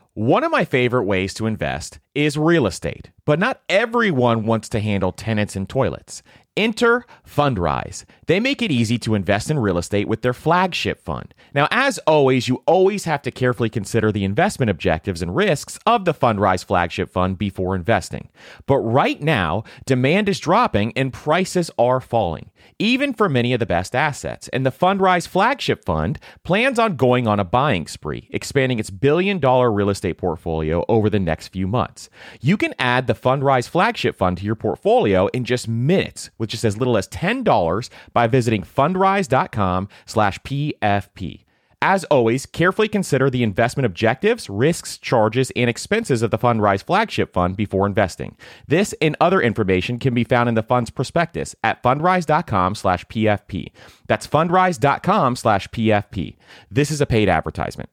One of my favorite ways to invest is real estate, but not everyone wants to handle tenants and toilets. Enter Fundrise. They make it easy to invest in real estate with their flagship fund. Now, as always, you always have to carefully consider the investment objectives and risks of the Fundrise flagship fund before investing. But right now, demand is dropping and prices are falling, even for many of the best assets. And the Fundrise flagship fund plans on going on a buying spree, expanding its billion-dollar real estate portfolio over the next few months. You can add the Fundrise flagship fund to your portfolio in just minutes, with just as little as $10 by visiting fundrise.com/PFP. As always, carefully consider the investment objectives, risks, charges, and expenses of the Fundrise flagship fund before investing. This and other information can be found in the fund's prospectus at fundrise.com/PFP. That's fundrise.com/PFP. This is a paid advertisement.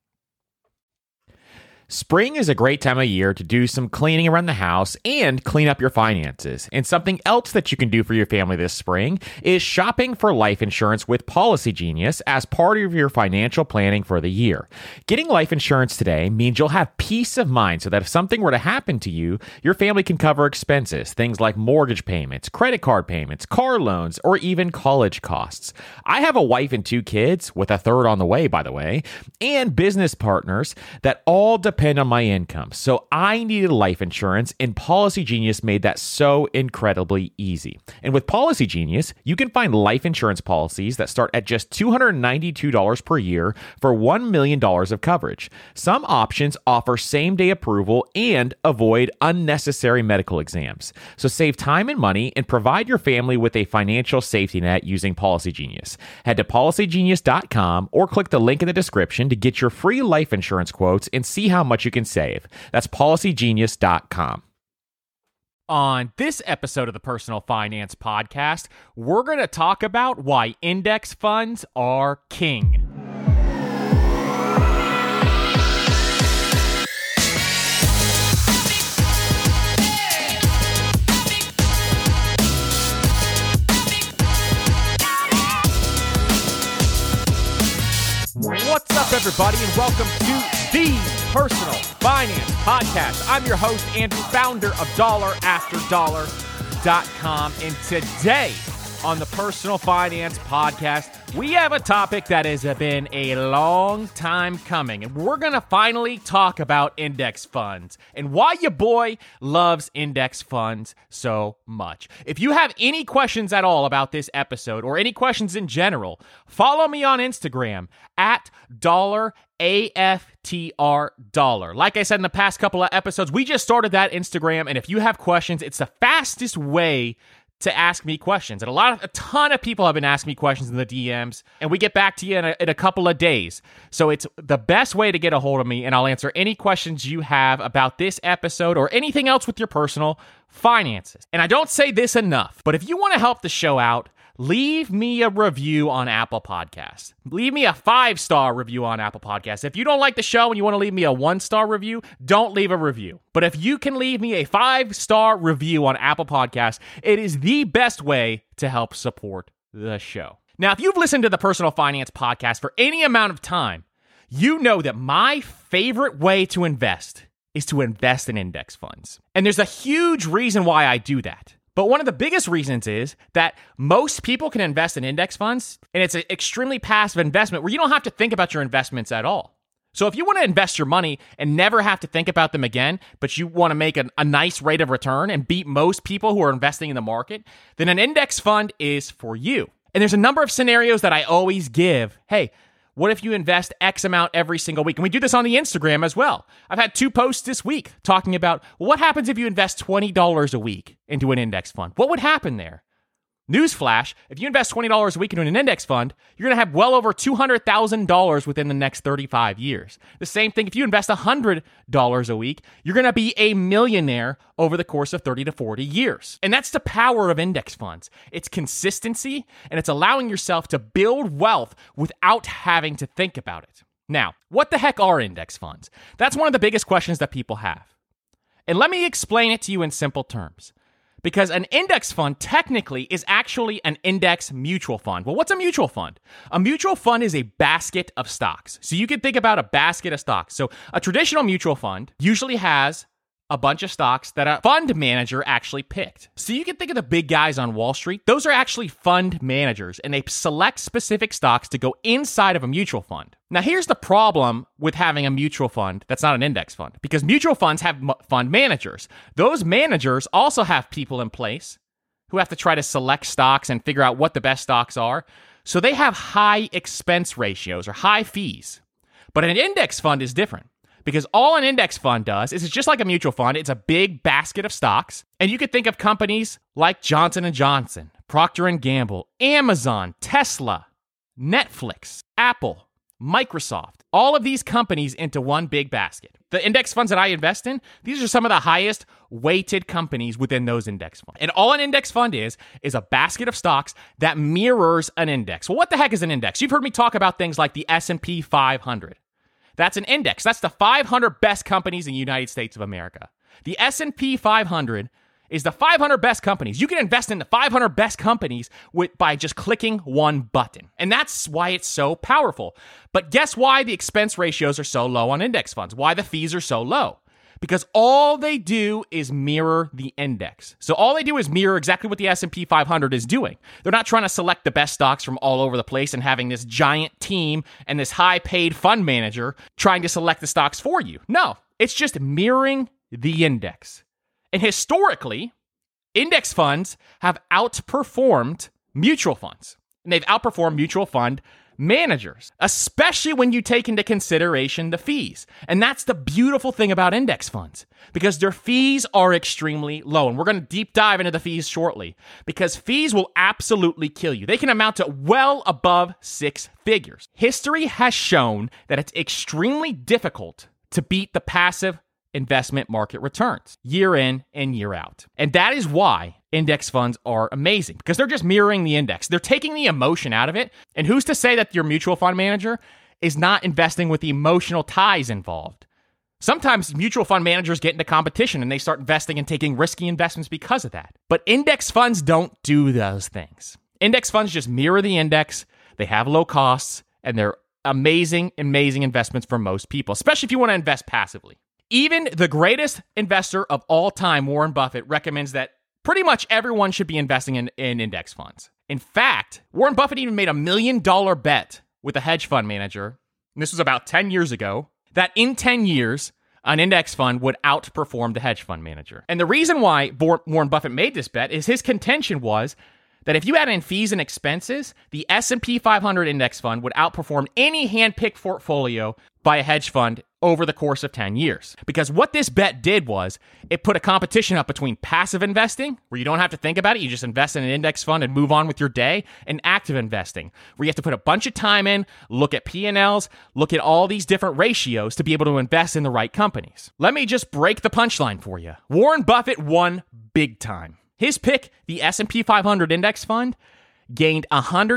Spring is a great time of year to do some cleaning around the house and clean up your finances. And something else that you can do for your family this spring is shopping for life insurance with Policy Genius as part of your financial planning for the year. Getting life insurance today means you'll have peace of mind so that if something were to happen to you, your family can cover expenses, things like mortgage payments, credit card payments, car loans, or even college costs. I have a wife and 2 kids, with a third on the way, by the way, and business partners that all depend on my income. So I needed life insurance, and Policy Genius made that so incredibly easy. And with Policy Genius, you can find life insurance policies that start at just $292 per year for $1 million of coverage. Some options offer same-day approval and avoid unnecessary medical exams. So save time and money and provide your family with a financial safety net using Policy Genius. Head to policygenius.com or click the link in the description to get your free life insurance quotes and see how much you can save. That's policygenius.com. On this episode of the Personal Finance Podcast, we're going to talk about why index funds are king. What's up, everybody, and welcome to the Personal Finance Podcast. I'm your host, Andrew, founder of DollarAfterDollar.com, and today on the Personal Finance Podcast, we have a topic that has been a long time coming, and we're going to finally talk about index funds and why your boy loves index funds so much. If you have any questions at all about this episode or any questions in general, follow me on Instagram at $AFTR. Like I said in the past couple of episodes, we just started that Instagram, and if you have questions, it's the fastest way to ask me questions. And a ton of people have been asking me questions in the DMs, and we get back to you in a couple of days. So it's the best way to get a hold of me, and I'll answer any questions you have about this episode or anything else with your personal finances. And I don't say this enough, but if you want to help the show out, leave me a review on Apple Podcasts. Leave me a 5-star review on Apple Podcasts. If you don't like the show and you want to leave me a 1-star review, don't leave a review. But if you can leave me a 5-star review on Apple Podcasts, it is the best way to help support the show. Now, if you've listened to the Personal Finance Podcast for any amount of time, you know that my favorite way to invest is to invest in index funds. And there's a huge reason why I do that. But one of the biggest reasons is that most people can invest in index funds, and it's an extremely passive investment where you don't have to think about your investments at all. So if you want to invest your money and never have to think about them again, but you want to make a nice rate of return and beat most people who are investing in the market, then an index fund is for you. And there's a number of scenarios that I always give. Hey, what if you invest X amount every single week? And we do this on the Instagram as well. I've had 2 posts this week talking about what happens if you invest $20 a week into an index fund. What would happen there? Newsflash, if you invest $20 a week into an index fund, you're going to have well over $200,000 within the next 35 years. The same thing, if you invest $100 a week, you're going to be a millionaire over the course of 30 to 40 years. And that's the power of index funds. It's consistency, and it's allowing yourself to build wealth without having to think about it. Now, what the heck are index funds? That's one of the biggest questions that people have. And let me explain it to you in simple terms. Because an index fund technically is actually an index mutual fund. Well, what's a mutual fund? A mutual fund is a basket of stocks. So you can think about a basket of stocks. So a traditional mutual fund usually has a bunch of stocks that a fund manager actually picked. So you can think of the big guys on Wall Street. Those are actually fund managers, and they select specific stocks to go inside of a mutual fund. Now, here's the problem with having a mutual fund that's not an index fund, because mutual funds have fund managers. Those managers also have people in place who have to try to select stocks and figure out what the best stocks are. So they have high expense ratios or high fees. But an index fund is different. Because all an index fund does is it's just like a mutual fund. It's a big basket of stocks. And you could think of companies like Johnson & Johnson, Procter & Gamble, Amazon, Tesla, Netflix, Apple, Microsoft, all of these companies into one big basket. The index funds that I invest in, these are some of the highest weighted companies within those index funds. And all an index fund is a basket of stocks that mirrors an index. Well, what the heck is an index? You've heard me talk about things like the S&P 500. That's an index. That's the 500 best companies in the United States of America. The S&P 500 is the 500 best companies. You can invest in the 500 best companies by just clicking one button. And that's why it's so powerful. But guess why the expense ratios are so low on index funds? Why the fees are so low? Because all they do is mirror the index. So all they do is mirror exactly what the S&P 500 is doing. They're not trying to select the best stocks from all over the place and having this giant team and this high-paid fund manager trying to select the stocks for you. No, it's just mirroring the index. And historically, index funds have outperformed mutual funds. And they've outperformed mutual fund managers, especially when you take into consideration the fees. And that's the beautiful thing about index funds, because their fees are extremely low. And we're going to deep dive into the fees shortly, because fees will absolutely kill you. They can amount to well above 6 figures. History has shown that it's extremely difficult to beat the passive investment market returns year in and year out. And that is why index funds are amazing, because they're just mirroring the index. They're taking the emotion out of it. And who's to say that your mutual fund manager is not investing with the emotional ties involved? Sometimes mutual fund managers get into competition and they start investing and taking risky investments because of that. But index funds don't do those things. Index funds just mirror the index. They have low costs, and they're amazing, amazing investments for most people, especially if you want to invest passively. Even the greatest investor of all time, Warren Buffett, recommends that pretty much everyone should be investing in index funds. In fact, Warren Buffett even made $1 million bet with a hedge fund manager, and this was about 10 years ago, that in 10 years, an index fund would outperform the hedge fund manager. And the reason why Warren Buffett made this bet is his contention was that if you add in fees and expenses, the S&P 500 index fund would outperform any hand-picked portfolio by a hedge fund over the course of 10 years. Because what this bet did was it put a competition up between passive investing, where you don't have to think about it, you just invest in an index fund and move on with your day, and active investing, where you have to put a bunch of time in, look at P&Ls, look at all these different ratios to be able to invest in the right companies. Let me just break the punchline for you. Warren Buffett won big time. His pick, the S&P 500 index fund, gained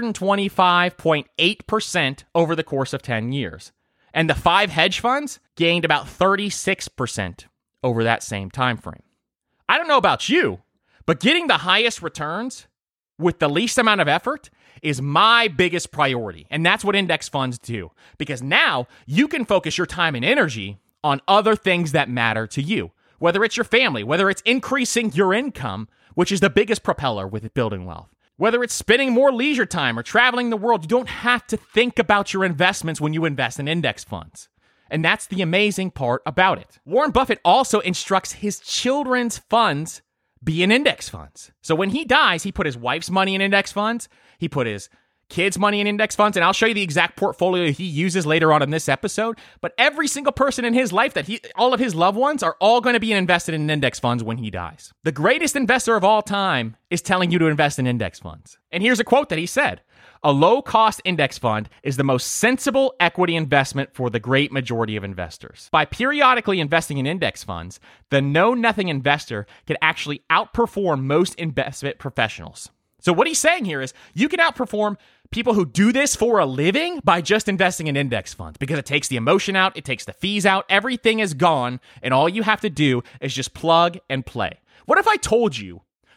125.8% over the course of 10 years. And the 5 hedge funds gained about 36% over that same time frame. I don't know about you, but getting the highest returns with the least amount of effort is my biggest priority. And that's what index funds do. Because now you can focus your time and energy on other things that matter to you. Whether it's your family, whether it's increasing your income, which is the biggest propeller with building wealth. Whether it's spending more leisure time or traveling the world, you don't have to think about your investments when you invest in index funds. And that's the amazing part about it. Warren Buffett also instructs his children's funds be in index funds. So when he dies, he put his wife's money in index funds. He put his kids' money in index funds, and I'll show you the exact portfolio he uses later on in this episode. But every single person in his life, all of his loved ones, are all going to be invested in index funds when he dies. The greatest investor of all time is telling you to invest in index funds. And here's a quote that he said: "A low-cost index fund is the most sensible equity investment for the great majority of investors. By periodically investing in index funds, the know-nothing investor can actually outperform most investment professionals." So what he's saying here is you can outperform people who do this for a living by just investing in index funds, because it takes the emotion out, it takes the fees out, everything is gone, and all you have to do is just plug and play. What if I told you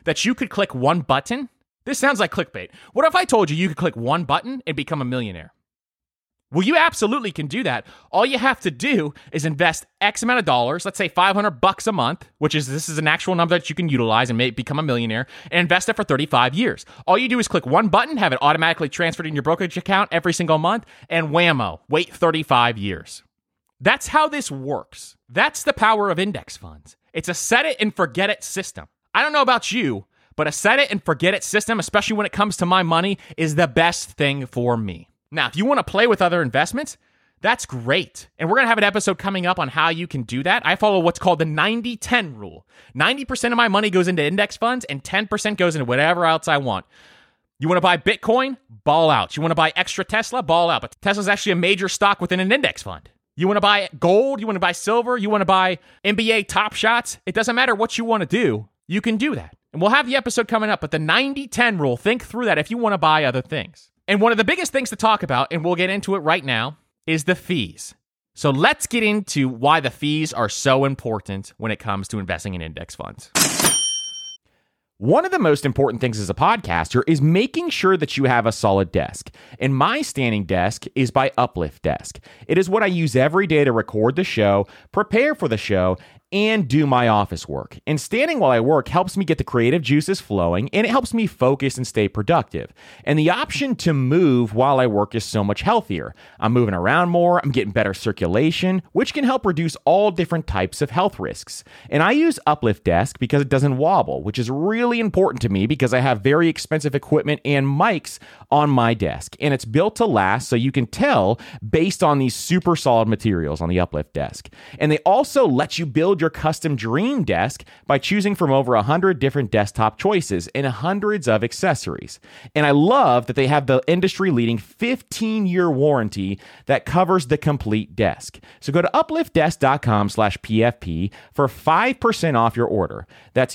that you could click one button? This sounds like clickbait. What if I told you could click one button and become a millionaire? Well, you absolutely can do that. All you have to do is invest X amount of dollars, let's say $500 a month, this is an actual number that you can utilize and become a millionaire, and invest it for 35 years. All you do is click one button, have it automatically transferred in your brokerage account every single month, and whammo, wait 35 years. That's how this works. That's the power of index funds. It's a set it and forget it system. I don't know about you, but a set it and forget it system, especially when it comes to my money, is the best thing for me. Now, if you want to play with other investments, that's great. And we're going to have an episode coming up on how you can do that. I follow what's called the 90-10 rule. 90% of my money goes into index funds and 10% goes into whatever else I want. You want to buy Bitcoin? Ball out. You want to buy extra Tesla? Ball out. But Tesla's actually a major stock within an index fund. You want to buy gold? You want to buy silver? You want to buy NBA Top Shots? It doesn't matter what you want to do. You can do that. And we'll have the episode coming up. But the 90-10 rule, think through that if you want to buy other things. And one of the biggest things to talk about, and we'll get into it right now, is the fees. So let's get into why the fees are so important when it comes to investing in index funds. One of the most important things as a podcaster is making sure that you have a solid desk. And my standing desk is by Uplift Desk. It is what I use every day to record the show, prepare for the show, and do my office work. And standing while I work helps me get the creative juices flowing, and it helps me focus and stay productive. And the option to move while I work is so much healthier. I'm moving around more, I'm getting better circulation, which can help reduce all different types of health risks. And I use Uplift Desk because it doesn't wobble, which is really important to me because I have very expensive equipment and mics on my desk. And it's built to last, so you can tell based on these super solid materials on the Uplift Desk. And they also let you build your custom dream desk by choosing from over 100 different desktop choices and hundreds of accessories. And I love that they have the industry-leading 15-year warranty that covers the complete desk. So go to upliftdesk.com/PFP for 5% off your order. That's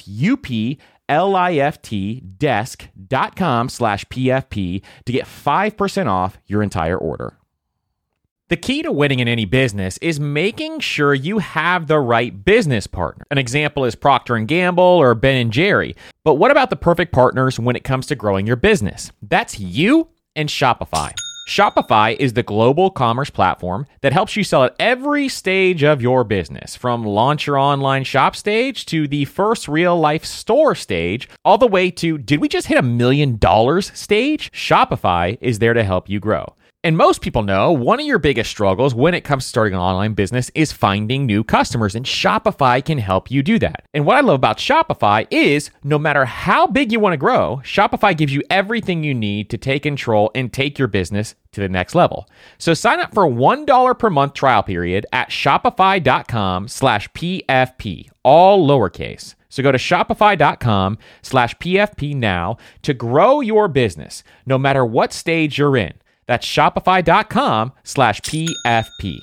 upliftdesk.com/PFP to get 5% off your entire order. The key to winning in any business is making sure you have the right business partner. An example is Procter & Gamble or Ben & Jerry. But what about the perfect partners when it comes to growing your business? That's you and Shopify. Shopify is the global commerce platform that helps you sell at every stage of your business, from launch your online shop stage to the first real-life store stage, all the way to, did we just hit $1 million stage? Shopify is there to help you grow. And most people know one of your biggest struggles when it comes to starting an online business is finding new customers, and Shopify can help you do that. And what I love about Shopify is no matter how big you want to grow, Shopify gives you everything you need to take control and take your business to the next level. So sign up for a $1 per month trial period at shopify.com/PFP, all lowercase. So go to shopify.com/PFP now to grow your business, no matter what stage you're in. That's shopify.com/PFP.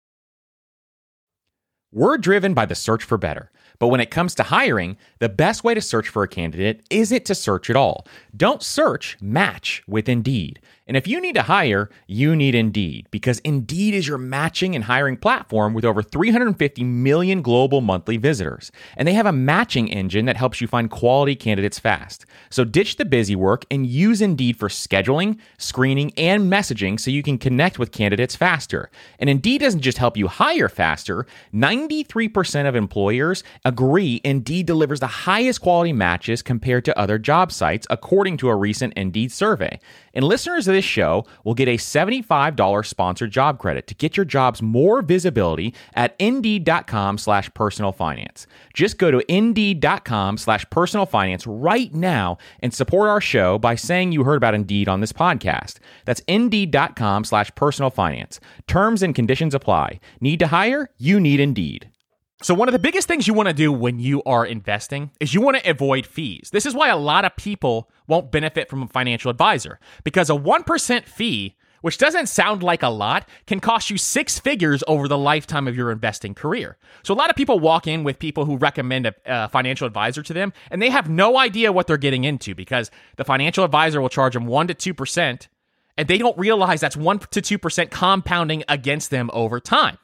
We're driven by the search for better. But when it comes to hiring, the best way to search for a candidate isn't to search at all. Don't search, match with Indeed. And if you need to hire, you need Indeed, because Indeed is your matching and hiring platform with over 350 million global monthly visitors. And they have a matching engine that helps you find quality candidates fast. So ditch the busy work and use Indeed for scheduling, screening, and messaging so you can connect with candidates faster. And Indeed doesn't just help you hire faster. 93% of employers agree Indeed delivers the highest quality matches compared to other job sites, according to a recent Indeed survey. And listeners of this show will get a $75 sponsored job credit to get your jobs more visibility at Indeed.com/personalfinance. Just go to Indeed.com/personalfinance right now and support our show by saying you heard about Indeed on this podcast. That's Indeed.com/personalfinance. Terms and conditions apply. Need to hire? You need Indeed. So one of the biggest things you want to do when you are investing is you want to avoid fees. This is why a lot of people won't benefit from a financial advisor, because a 1% fee, which doesn't sound like a lot, can cost you 6 figures over the lifetime of your investing career. So a lot of people walk in with people who recommend a financial advisor to them, and they have no idea what they're getting into because the financial advisor will charge them 1 to 2%, and they don't realize that's 1 to 2% compounding against them over time.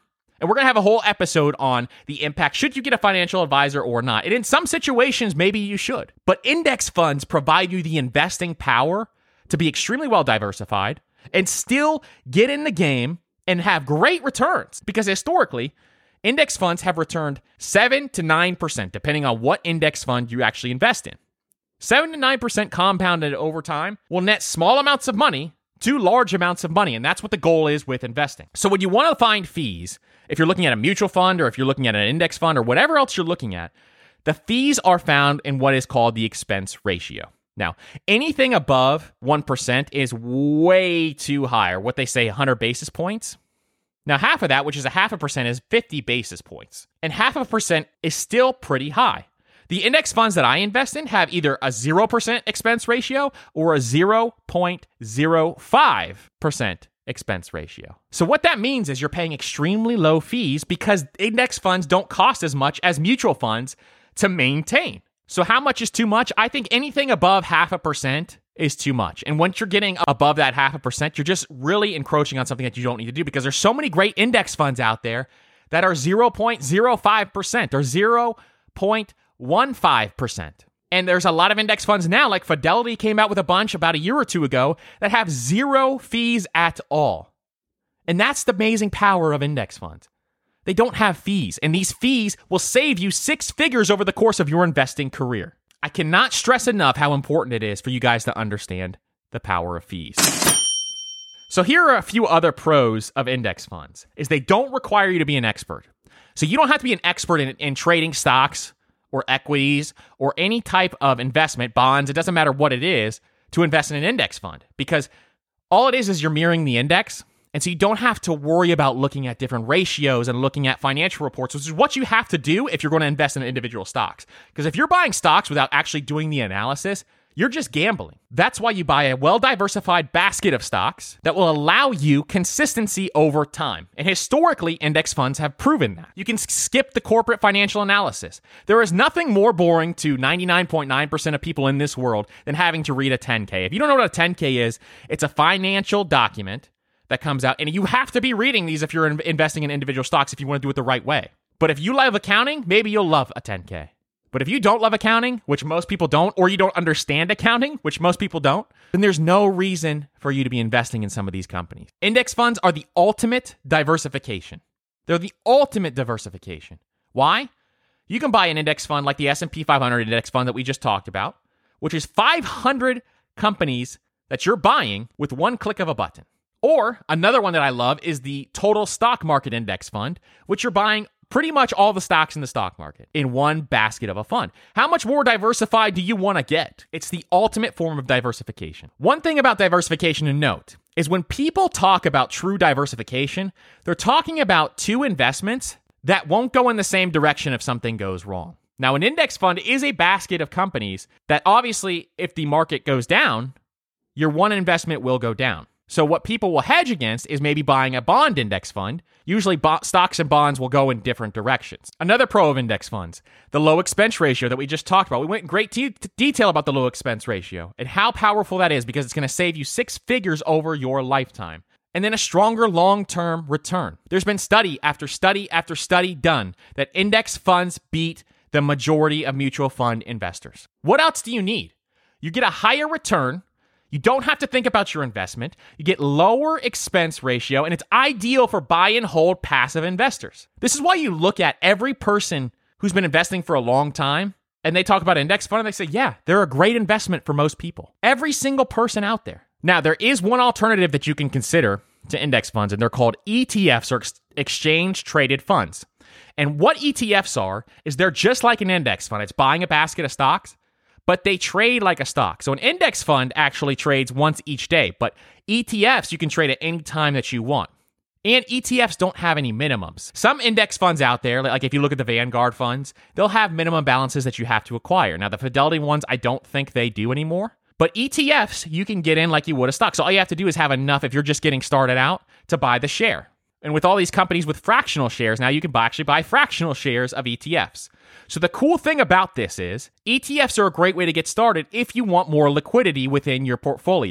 And we're going to have a whole episode on the impact. Should you get a financial advisor or not? And in some situations, maybe you should. But index funds provide you the investing power to be extremely well diversified and still get in the game and have great returns. Because historically, index funds have returned 7 to 9%, depending on what index fund you actually invest in. 7 to 9% compounded over time will net small amounts of money to large amounts of money. And that's what the goal is with investing. So when you want to find fees, if you're looking at a mutual fund or if you're looking at an index fund or whatever else you're looking at, the fees are found in what is called the expense ratio. Now, anything above 1% is way too high, or what they say, 100 basis points. Now, half of that, which is a 0.5%, is 50 basis points. And 0.5% is still pretty high. The index funds that I invest in have either a 0% expense ratio or a 0.05% expense ratio. So what that means is you're paying extremely low fees because index funds don't cost as much as mutual funds to maintain. So how much is too much? I think anything above 0.5% is too much. And once you're getting above that 0.5%, you're just really encroaching on something that you don't need to do, because there's so many great index funds out there that are 0.05% or 0.15%. And there's a lot of index funds now, like Fidelity came out with a bunch about a year or two ago, that have zero fees at all. And that's the amazing power of index funds. They don't have fees, and these fees will save you 6 figures over the course of your investing career. I cannot stress enough how important it is for you guys to understand the power of fees. So here are a few other pros of index funds, is they don't require you to be an expert. So you don't have to be an expert in trading stocks or equities or any type of investment, bonds, it doesn't matter what it is, to invest in an index fund, because all it is you're mirroring the index. And so you don't have to worry about looking at different ratios and looking at financial reports, which is what you have to do if you're going to invest in individual stocks. Because if you're buying stocks without actually doing the analysis, you're just gambling. That's why you buy a well-diversified basket of stocks that will allow you consistency over time. And historically, index funds have proven that. You can skip the corporate financial analysis. There is nothing more boring to 99.9% of people in this world than having to read a 10K. If you don't know what a 10K is, it's a financial document that comes out, and you have to be reading these if you're investing in individual stocks if you want to do it the right way. But if you love accounting, maybe you'll love a 10K. But if you don't love accounting, which most people don't, or you don't understand accounting, which most people don't, then there's no reason for you to be investing in some of these companies. Index funds are the ultimate diversification. They're the ultimate diversification. Why? You can buy an index fund like the S&P 500 index fund that we just talked about, which is 500 companies that you're buying with one click of a button. Or another one that I love is the Total Stock Market Index Fund, which you're buying pretty much all the stocks in the stock market in one basket of a fund. How much more diversified do you want to get? It's the ultimate form of diversification. One thing about diversification to note is when people talk about true diversification, they're talking about 2 investments that won't go in the same direction if something goes wrong. Now, an index fund is a basket of companies that obviously, if the market goes down, your one investment will go down. So what people will hedge against is maybe buying a bond index fund. Usually stocks and bonds will go in different directions. Another pro of index funds, the low expense ratio that we just talked about. We went in great detail about the low expense ratio and how powerful that is, because it's going to save you 6 figures over your lifetime. And then a stronger long-term return. There's been study after study after study done that index funds beat the majority of mutual fund investors. What else do you need? You get a higher return. You don't have to think about your investment. You get lower expense ratio, and it's ideal for buy and hold passive investors. This is why you look at every person who's been investing for a long time, and they talk about index fund, and they say, yeah, they're a great investment for most people. Every single person out there. Now, there is one alternative that you can consider to index funds, and they're called ETFs, or exchange-traded funds. And what ETFs are is they're just like an index fund. It's buying a basket of stocks, but they trade like a stock. So an index fund actually trades once each day, but ETFs you can trade at any time that you want. And ETFs don't have any minimums. Some index funds out there, like if you look at the Vanguard funds, they'll have minimum balances that you have to acquire. Now, the Fidelity ones, I don't think they do anymore. But ETFs, you can get in like you would a stock. So all you have to do is have enough, if you're just getting started out, to buy the share. And with all these companies with fractional shares, now you can actually buy fractional shares of ETFs. So the cool thing about this is ETFs are a great way to get started if you want more liquidity within your portfolio.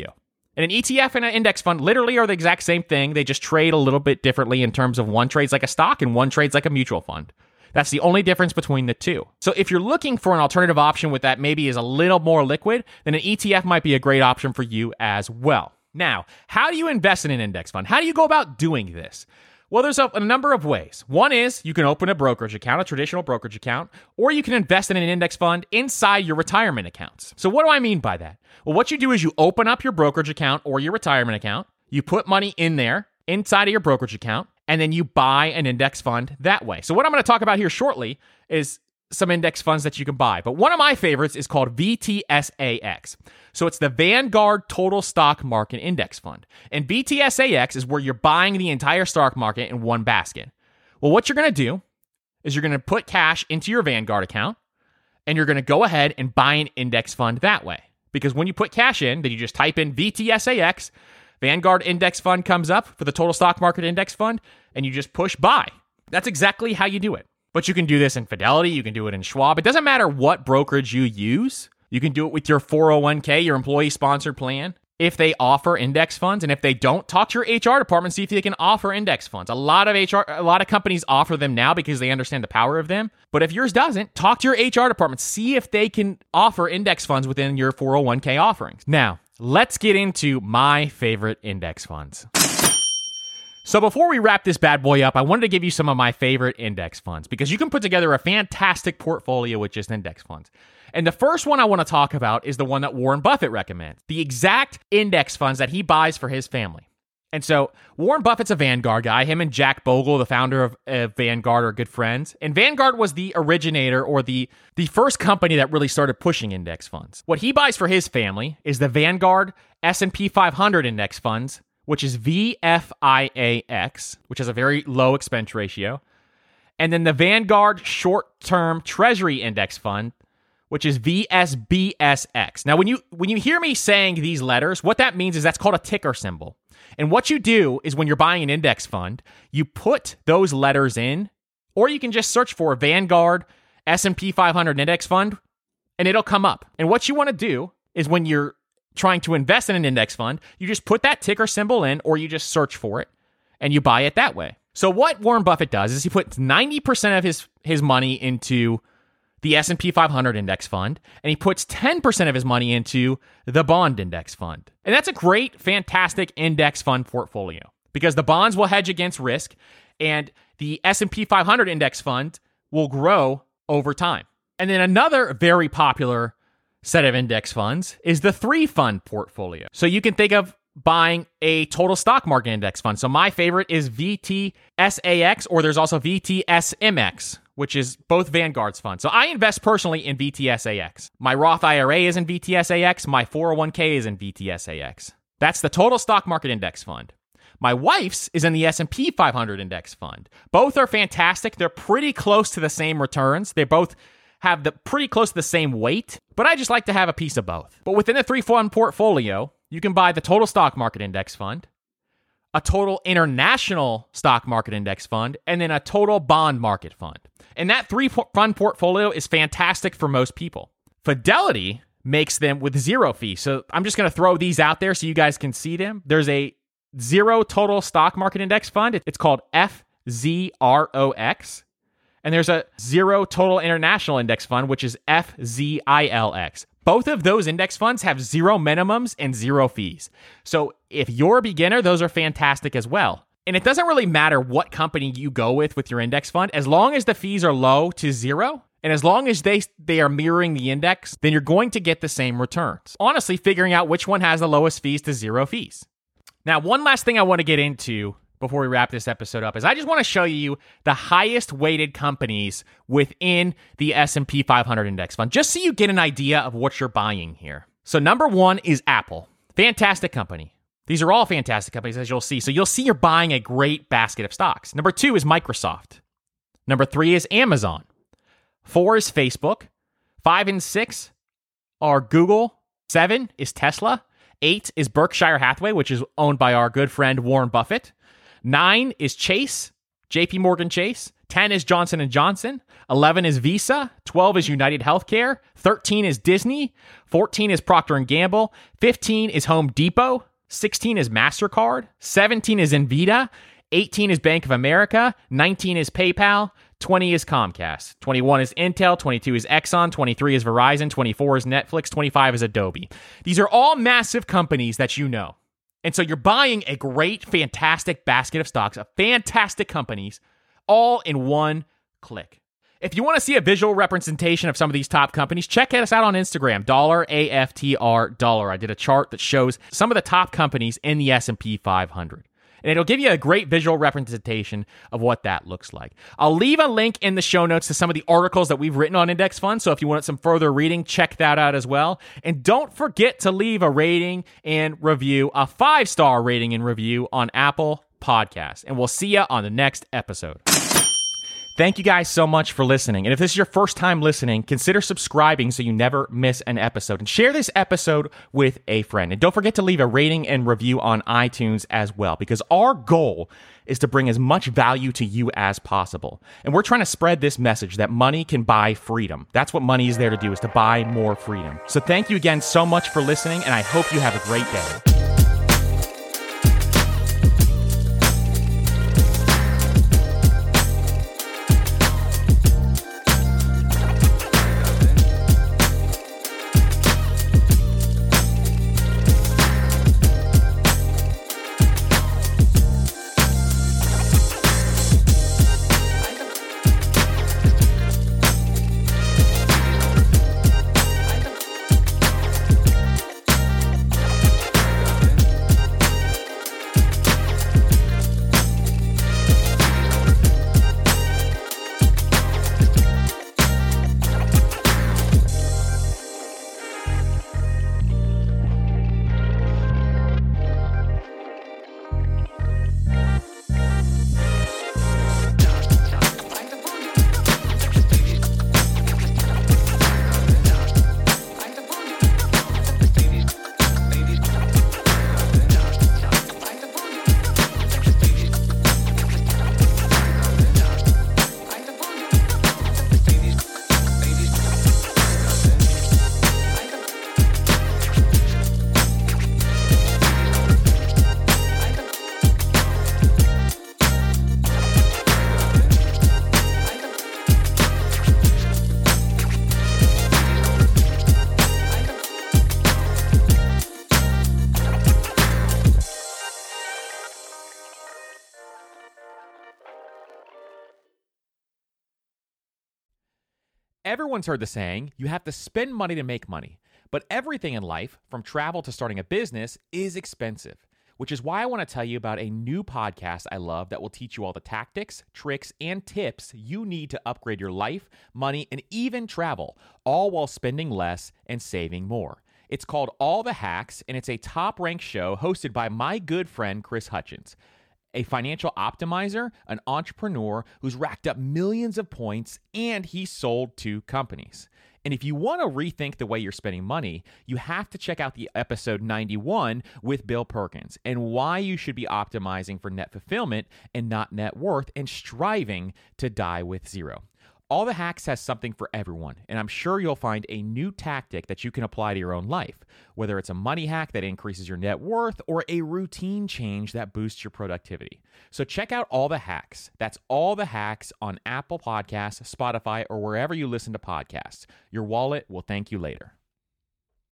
And an ETF and an index fund literally are the exact same thing. They just trade a little bit differently in terms of one trades like a stock and one trades like a mutual fund. That's the only difference between the two. So if you're looking for an alternative option with that maybe is a little more liquid, then an ETF might be a great option for you as well. Now, how do you invest in an index fund? How do you go about doing this? Well, there's a number of ways. One is you can open a brokerage account, a traditional brokerage account, or you can invest in an index fund inside your retirement accounts. So what do I mean by that? Well, what you do is you open up your brokerage account or your retirement account, you put money in there inside of your brokerage account, and then you buy an index fund that way. So what I'm going to talk about here shortly is some index funds that you can buy. But one of my favorites is called VTSAX. So it's the Vanguard Total Stock Market Index Fund. And VTSAX is where you're buying the entire stock market in one basket. Well, what you're going to do is you're going to put cash into your Vanguard account, and you're going to go ahead and buy an index fund that way. Because when you put cash in, then you just type in VTSAX, Vanguard Index Fund comes up for the Total Stock Market Index Fund, and you just push buy. That's exactly how you do it. But you can do this in Fidelity, you can do it in Schwab. It doesn't matter what brokerage you use. You can do it with your 401k, your employee-sponsored plan, if they offer index funds. And if they don't, talk to your HR department, see if they can offer index funds. A lot of companies offer them now because they understand the power of them. But if yours doesn't, talk to your HR department, see if they can offer index funds within your 401k offerings. Now, let's get into my favorite index funds. So before we wrap this bad boy up, I wanted to give you some of my favorite index funds because you can put together a fantastic portfolio with just index funds. And the first one I want to talk about is the one that Warren Buffett recommends, the exact index funds that he buys for his family. And so Warren Buffett's a Vanguard guy. Him and Jack Bogle, the founder of Vanguard, are good friends. And Vanguard was the originator or the first company that really started pushing index funds. What he buys for his family is the Vanguard S&P 500 index funds, which is VFIAX, which has a very low expense ratio. And then the Vanguard Short-Term Treasury Index Fund, which is VSBSX. Now, when you hear me saying these letters, what that means is that's called a ticker symbol. And what you do is when you're buying an index fund, you put those letters in, or you can just search for Vanguard S&P 500 Index Fund, and it'll come up. And what you want to do is when you're trying to invest in an index fund, you just put that ticker symbol in, or you just search for it, and you buy it that way. So what Warren Buffett does is he puts 90% of his money into the S&P 500 index fund, and he puts 10% of his money into the bond index fund. And that's a great, fantastic index fund portfolio because the bonds will hedge against risk, and the S&P 500 index fund will grow over time. And then another very popular set of index funds is the 3-fund portfolio. So you can think of buying a total stock market index fund. So my favorite is VTSAX, or there's also VTSMX, which is both Vanguard's funds. So I invest personally in VTSAX. My Roth IRA is in VTSAX. My 401k is in VTSAX. That's the total stock market index fund. My wife's is in the S&P 500 index fund. Both are fantastic. They're pretty close to the same returns. They both have pretty close to the same weight, but I just like to have a piece of both. But within a 3-fund portfolio, you can buy the total stock market index fund, a total international stock market index fund, and then a total bond market fund. And that 3-fund portfolio is fantastic for most people. Fidelity makes them with 0 fee. So I'm just going to throw these out there so you guys can see them. There's a 0 total stock market index fund. It's called FZROX. And there's a 0 total international index fund, which is FZILX. Both of those index funds have 0 minimums and 0 fees. So if you're a beginner, those are fantastic as well. And it doesn't really matter what company you go with your index fund, as long as the fees are low to 0, and as long as they are mirroring the index, then you're going to get the same returns. Honestly, figuring out which one has the lowest fees to 0 fees. Now, one last thing I want to get into before we wrap this episode up is I just want to show you the highest weighted companies within the S&P 500 index fund, just so you get an idea of what you're buying here. So number 1 is Apple. Fantastic company. These are all fantastic companies, as you'll see. So you'll see you're buying a great basket of stocks. Number 2 is Microsoft. Number 3 is Amazon. 4 is Facebook. 5 and 6 are Google. 7 is Tesla. 8 is Berkshire Hathaway, which is owned by our good friend Warren Buffett. 9 is Chase, JP Morgan Chase. 10 is Johnson & Johnson. 11 is Visa. 12 is United Healthcare. 13 is Disney. 14 is Procter & Gamble. 15 is Home Depot. 16 is MasterCard, 17 is Nvidia, 18 is Bank of America, 19 is PayPal, 20 is Comcast, 21 is Intel, 22 is Exxon, 23 is Verizon, 24 is Netflix, 25 is Adobe. These are all massive companies that you know. And so you're buying a great, fantastic basket of stocks of fantastic companies all in one click. If you want to see a visual representation of some of these top companies, check us out on Instagram, $AFTR. I did a chart that shows some of the top companies in the S&P 500. And it'll give you a great visual representation of what that looks like. I'll leave a link in the show notes to some of the articles that we've written on index funds. So if you want some further reading, check that out as well. And don't forget to leave a rating and review, a 5-star rating and review on Apple Podcasts. And we'll see you on the next episode. Thank you guys so much for listening. And if this is your first time listening, consider subscribing so you never miss an episode. And share this episode with a friend. And don't forget to leave a rating and review on iTunes as well, because our goal is to bring as much value to you as possible. And we're trying to spread this message that money can buy freedom. That's what money is there to do, is to buy more freedom. So thank you again so much for listening, and I hope you have a great day. Everyone's heard the saying, you have to spend money to make money. But everything in life, from travel to starting a business, is expensive, which is why I want to tell you about a new podcast I love that will teach you all the tactics, tricks, and tips you need to upgrade your life, money, and even travel, all while spending less and saving more. It's called All the Hacks, and it's a top-ranked show hosted by my good friend Chris Hutchins, a financial optimizer, an entrepreneur who's racked up millions of points, and he sold 2 companies. And if you want to rethink the way you're spending money, you have to check out the episode 91 with Bill Perkins and why you should be optimizing for net fulfillment and not net worth and striving to die with zero. All the Hacks has something for everyone, and I'm sure you'll find a new tactic that you can apply to your own life, whether it's a money hack that increases your net worth or a routine change that boosts your productivity. So check out All the Hacks. That's All the Hacks on Apple Podcasts, Spotify, or wherever you listen to podcasts. Your wallet will thank you later.